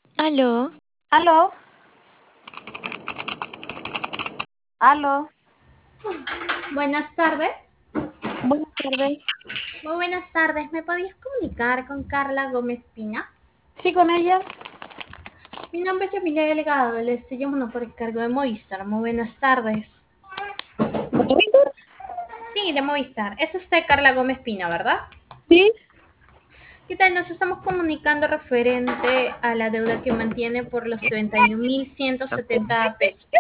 Aló, Aló, aló, Buenas tardes. buenas tardes. Muy buenas tardes. ¿Me podías comunicar con Carla Gómez Pina? Sí, con ella. Mi nombre es Emilia Delgado. Le estoy llamando por el cargo de Movistar. Muy buenas tardes. ¿Víctor? Sí, de Movistar. Es usted Carla Gómez Pina, ¿verdad? Sí, ¿Qué tal? Nos estamos comunicando referente a la deuda que mantiene por los 31.170 pesos.